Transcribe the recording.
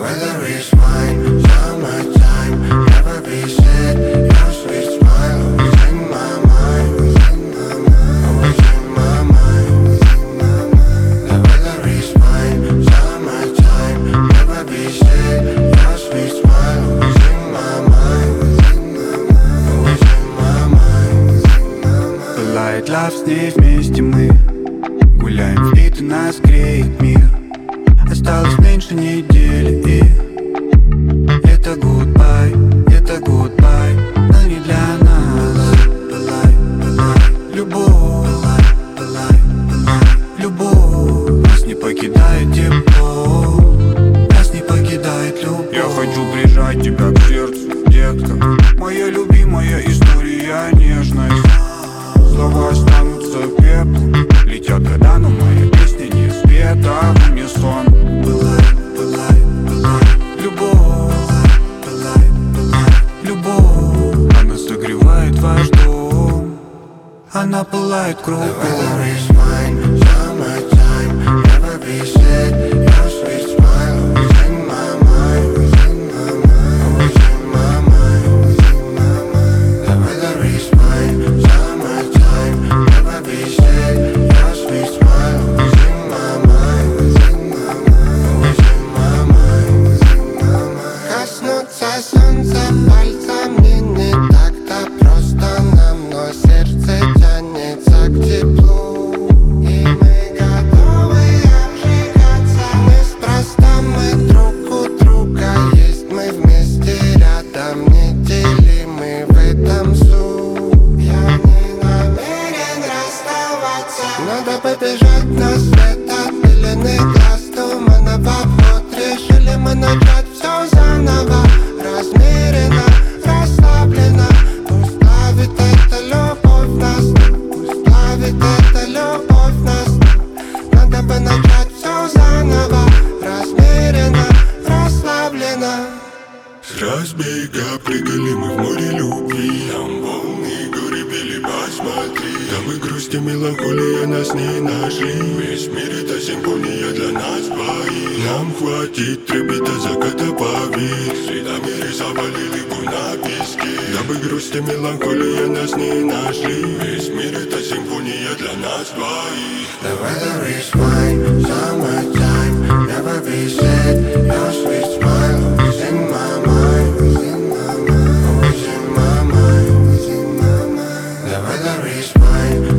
weather is fine, summertime, never be sad. Your sweet smile always in my mind, always in my mind. The weather is fine, summertime, never be sad. Your sweet smile always in my mind, always in my mind. Пылает лав, с ней вместе мы гуляем в бит, и нас греет мир. Осталось меньше недели, и это гудбай, но не для нас. Пылай, пылай, любовь, пылай, любовь. Нас не покидает тепло, нас не покидает любовь. Я хочу прижать тебя к сердцу, детка. Моя любимая история, нежность. Слова останутся пеплом, летят года, но моя песня не спета в унисон. Пылай, пылай, пылай, любовь, пылай, пылай, любовь. Она согревает ваш дом, она пылает кругом. The weather is fine, summertime, never be sad. Your sweet smile always in my mind, always in my mind. The weather is fine, summertime, never be sad. Your sweet smile always in my mind, always in my mind. Коснуться солнца пальцем мне не так-то просто, нам, но сердце тянется к теплу. И мы готовы обжигаться. Неспроста мы друг у друга есть, мы вместе рядом, неделимы в этом суть. Я не намерен расставаться. Надо побежать на свет от пелены глаз, тумана в обход. Решили мы начать все заново, размеренно, расслабленно. Пусть плавит эта любовь нас, пусть плавит эта любовь нас. Надо бы начать все заново, размеренно, расслабленно. С разбега прыгали мы в море любви, нам волны горы били, посмотри. Да мы грустим, меланхолия нас не нашли. Весь мир это симфония для нас двоих. Нам хватит трепета заката, поверь. Следами рисовали лигу на песке. Да мы грустим, меланхолия нас не нашли. Весь мир это симфония для нас двоих. The weather is fine, summertime, never be sad. Your sweet smile always in my mind, always in my mind. The weather is fine,